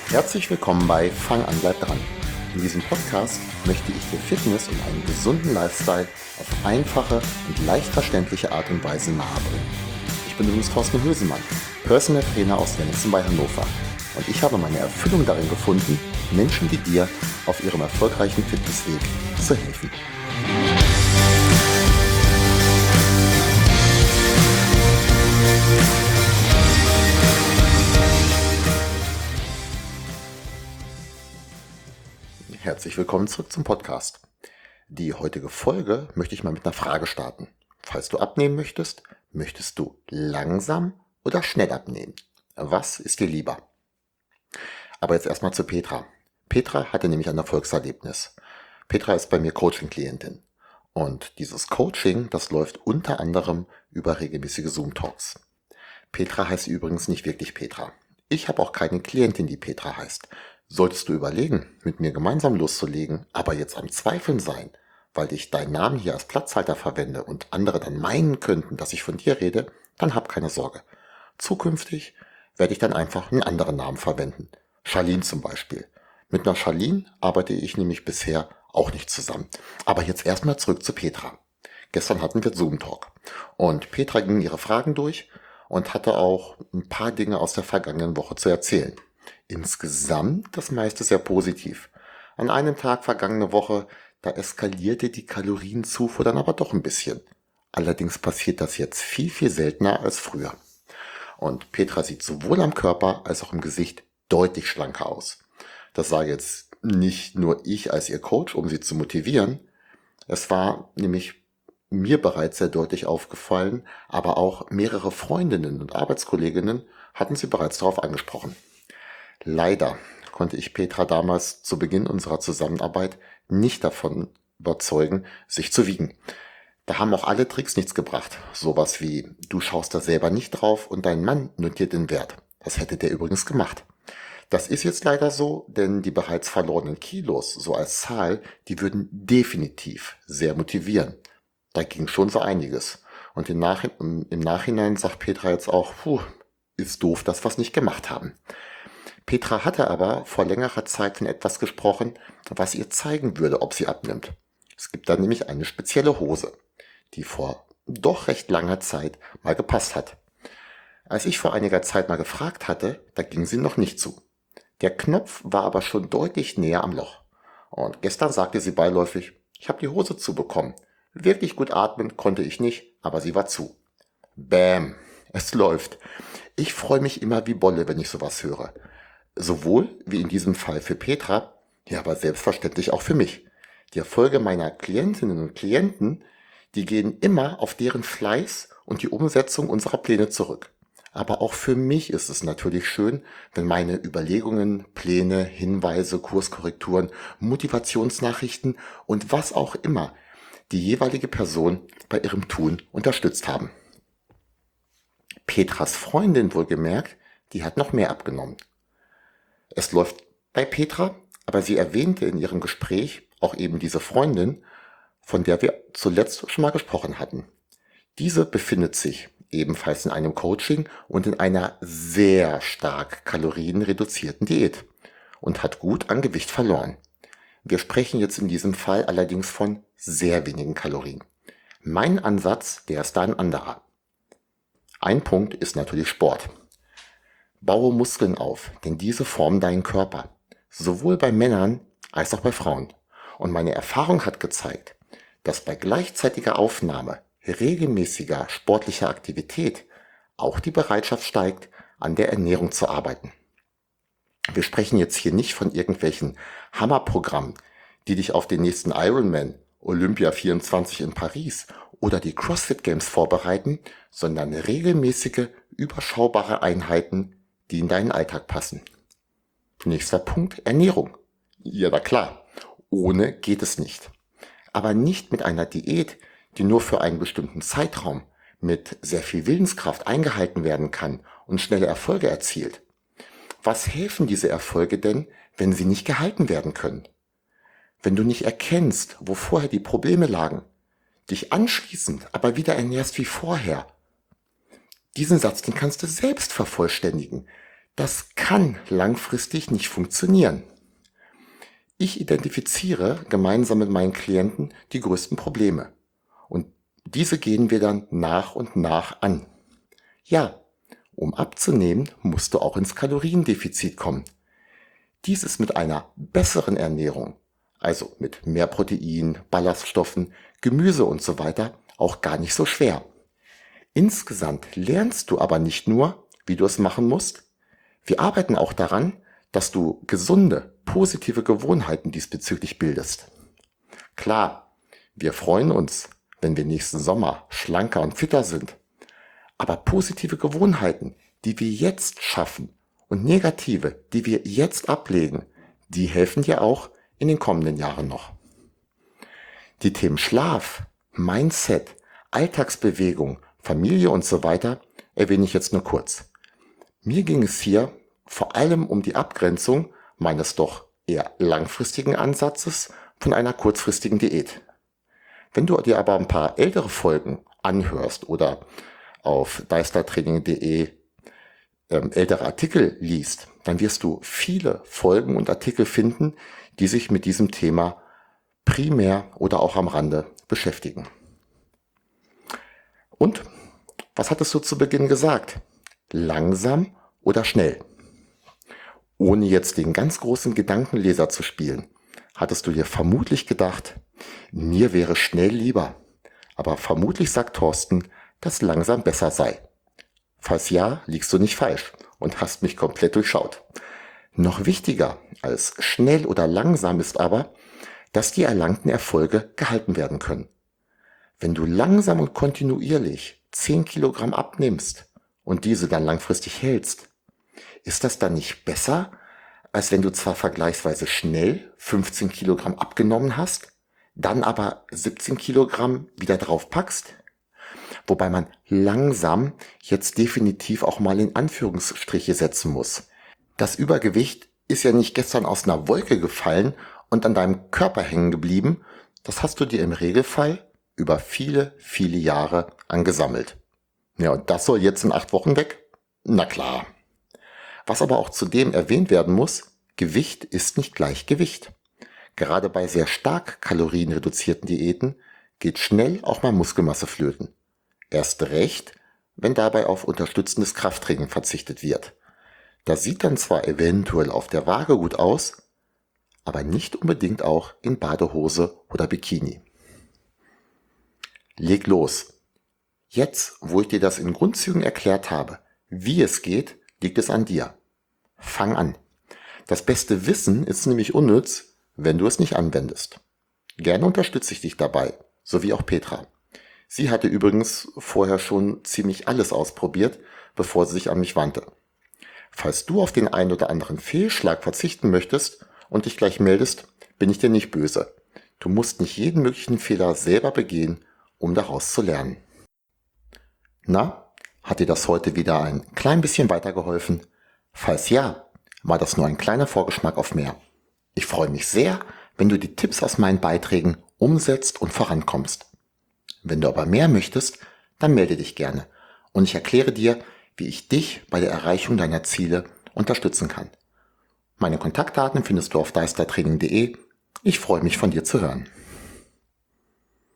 Herzlich willkommen bei Fang an, bleib dran. In diesem Podcast möchte ich dir Fitness und einen gesunden Lifestyle auf einfache und leicht verständliche Art und Weise nahebringen. Ich bin übrigens Thorsten Hösemann, Personal Trainer aus Wenningsen bei Hannover. Und ich habe meine Erfüllung darin gefunden, Menschen wie dir auf ihrem erfolgreichen Fitnessweg zu helfen. Herzlich willkommen zurück zum Podcast. Die heutige Folge möchte ich mal mit einer Frage starten. Falls du abnehmen möchtest du langsam oder schnell abnehmen? Was ist dir lieber? Aber jetzt erstmal zu Petra. Petra hatte nämlich ein Erfolgserlebnis. Petra ist bei mir Coaching-Klientin. Und dieses Coaching, das läuft unter anderem über regelmäßige Zoom-Talks. Petra heißt übrigens nicht wirklich Petra. Ich habe auch keine Klientin, die Petra heißt. Solltest du überlegen, mit mir gemeinsam loszulegen, aber jetzt am Zweifeln sein, weil ich deinen Namen hier als Platzhalter verwende und andere dann meinen könnten, dass ich von dir rede, dann hab keine Sorge. Zukünftig werde ich dann einfach einen anderen Namen verwenden. Charlene zum Beispiel. Mit einer Charlene arbeite ich nämlich bisher auch nicht zusammen. Aber jetzt erstmal zurück zu Petra. Gestern hatten wir Zoom-Talk und Petra ging ihre Fragen durch und hatte auch ein paar Dinge aus der vergangenen Woche zu erzählen. Insgesamt das meiste sehr positiv. An einem Tag vergangene Woche, da eskalierte die Kalorienzufuhr dann aber doch ein bisschen. Allerdings passiert das jetzt viel, viel seltener als früher. Und Petra sieht sowohl am Körper als auch im Gesicht deutlich schlanker aus. Das sage jetzt nicht nur ich als ihr Coach, um sie zu motivieren. Es war nämlich mir bereits sehr deutlich aufgefallen, aber auch mehrere Freundinnen und Arbeitskolleginnen hatten sie bereits darauf angesprochen. Leider konnte ich Petra damals zu Beginn unserer Zusammenarbeit nicht davon überzeugen, sich zu wiegen. Da haben auch alle Tricks nichts gebracht. Sowas wie, du schaust da selber nicht drauf und dein Mann notiert den Wert. Das hätte der übrigens gemacht. Das ist jetzt leider so, denn die bereits verlorenen Kilos, so als Zahl, die würden definitiv sehr motivieren. Da ging schon so einiges. Und im Nachhinein sagt Petra jetzt auch, ist doof, dass wir es nicht gemacht haben. Petra hatte aber vor längerer Zeit von etwas gesprochen, was ihr zeigen würde, ob sie abnimmt. Es gibt da nämlich eine spezielle Hose, die vor doch recht langer Zeit mal gepasst hat. Als ich vor einiger Zeit mal gefragt hatte, da ging sie noch nicht zu. Der Knopf war aber schon deutlich näher am Loch. Und gestern sagte sie beiläufig, ich habe die Hose zubekommen. Wirklich gut atmen konnte ich nicht, aber sie war zu. Bäm, es läuft. Ich freue mich immer wie Bolle, wenn ich sowas höre. Sowohl wie in diesem Fall für Petra, ja, aber selbstverständlich auch für mich. Die Erfolge meiner Klientinnen und Klienten, die gehen immer auf deren Fleiß und die Umsetzung unserer Pläne zurück. Aber auch für mich ist es natürlich schön, wenn meine Überlegungen, Pläne, Hinweise, Kurskorrekturen, Motivationsnachrichten und was auch immer die jeweilige Person bei ihrem Tun unterstützt haben. Petras Freundin wohlgemerkt, die hat noch mehr abgenommen. Es läuft bei Petra, aber sie erwähnte in ihrem Gespräch auch eben diese Freundin, von der wir zuletzt schon mal gesprochen hatten. Diese befindet sich ebenfalls in einem Coaching und in einer sehr stark kalorienreduzierten Diät und hat gut an Gewicht verloren. Wir sprechen jetzt in diesem Fall allerdings von sehr wenigen Kalorien. Mein Ansatz, der ist da ein anderer. Ein Punkt ist natürlich Sport. Baue Muskeln auf, denn diese formen deinen Körper, sowohl bei Männern als auch bei Frauen. Und meine Erfahrung hat gezeigt, dass bei gleichzeitiger Aufnahme regelmäßiger sportlicher Aktivität auch die Bereitschaft steigt, an der Ernährung zu arbeiten. Wir sprechen jetzt hier nicht von irgendwelchen Hammerprogrammen, die dich auf den nächsten Ironman, Olympia 24 in Paris oder die CrossFit Games vorbereiten, sondern regelmäßige, überschaubare Einheiten, die in deinen Alltag passen. Nächster Punkt, Ernährung. Ja, na klar, ohne geht es nicht. Aber nicht mit einer Diät, die nur für einen bestimmten Zeitraum mit sehr viel Willenskraft eingehalten werden kann und schnelle Erfolge erzielt. Was helfen diese Erfolge denn, wenn sie nicht gehalten werden können? Wenn du nicht erkennst, wo vorher die Probleme lagen, dich anschließend aber wieder ernährst wie vorher. Diesen Satz, den kannst du selbst vervollständigen. Das kann langfristig nicht funktionieren. Ich identifiziere gemeinsam mit meinen Klienten die größten Probleme und diese gehen wir dann nach und nach an. Ja, um abzunehmen, musst du auch ins Kaloriendefizit kommen. Dies ist mit einer besseren Ernährung, also mit mehr Protein, Ballaststoffen, Gemüse und so weiter, auch gar nicht so schwer. Insgesamt lernst du aber nicht nur, wie du es machen musst. Wir arbeiten auch daran, dass du gesunde, positive Gewohnheiten diesbezüglich bildest. Klar, wir freuen uns, wenn wir nächsten Sommer schlanker und fitter sind. Aber positive Gewohnheiten, die wir jetzt schaffen und negative, die wir jetzt ablegen, die helfen dir auch in den kommenden Jahren noch. Die Themen Schlaf, Mindset, Alltagsbewegung, Familie und so weiter erwähne ich jetzt nur kurz. Mir ging es hier vor allem um die Abgrenzung meines doch eher langfristigen Ansatzes von einer kurzfristigen Diät. Wenn du dir aber ein paar ältere Folgen anhörst oder auf deistertraining.de ältere Artikel liest, dann wirst du viele Folgen und Artikel finden, die sich mit diesem Thema primär oder auch am Rande beschäftigen. Und was hattest du zu Beginn gesagt? Langsam oder schnell? Ohne jetzt den ganz großen Gedankenleser zu spielen, hattest du dir vermutlich gedacht, mir wäre schnell lieber. Aber vermutlich sagt Thorsten, dass langsam besser sei. Falls ja, liegst du nicht falsch und hast mich komplett durchschaut. Noch wichtiger als schnell oder langsam ist aber, dass die erlangten Erfolge gehalten werden können. Wenn du langsam und kontinuierlich 10 Kilogramm abnimmst und diese dann langfristig hältst, ist das dann nicht besser, als wenn du zwar vergleichsweise schnell 15 Kilogramm abgenommen hast, dann aber 17 Kilogramm wieder drauf packst? Wobei man langsam jetzt definitiv auch mal in Anführungsstriche setzen muss. Das Übergewicht ist ja nicht gestern aus einer Wolke gefallen und an deinem Körper hängen geblieben. Das hast du dir im Regelfall über viele, viele Jahre angesammelt. Ja, und das soll jetzt in 8 Wochen weg? Na klar. Was aber auch zudem erwähnt werden muss, Gewicht ist nicht gleich Gewicht. Gerade bei sehr stark kalorienreduzierten Diäten geht schnell auch mal Muskelmasse flöten. Erst recht, wenn dabei auf unterstützendes Krafttraining verzichtet wird. Das sieht dann zwar eventuell auf der Waage gut aus, aber nicht unbedingt auch in Badehose oder Bikini. Leg los. Jetzt, wo ich dir das in Grundzügen erklärt habe, wie es geht, liegt es an dir. Fang an. Das beste Wissen ist nämlich unnütz, wenn du es nicht anwendest. Gerne unterstütze ich dich dabei, so wie auch Petra. Sie hatte übrigens vorher schon ziemlich alles ausprobiert, bevor sie sich an mich wandte. Falls du auf den einen oder anderen Fehlschlag verzichten möchtest und dich gleich meldest, bin ich dir nicht böse. Du musst nicht jeden möglichen Fehler selber begehen, um daraus zu lernen. Na, hat dir das heute wieder ein klein bisschen weitergeholfen? Falls ja, war das nur ein kleiner Vorgeschmack auf mehr. Ich freue mich sehr, wenn du die Tipps aus meinen Beiträgen umsetzt und vorankommst. Wenn du aber mehr möchtest, dann melde dich gerne und ich erkläre dir, wie ich dich bei der Erreichung deiner Ziele unterstützen kann. Meine Kontaktdaten findest du auf deistertraining.de. Ich freue mich, von dir zu hören.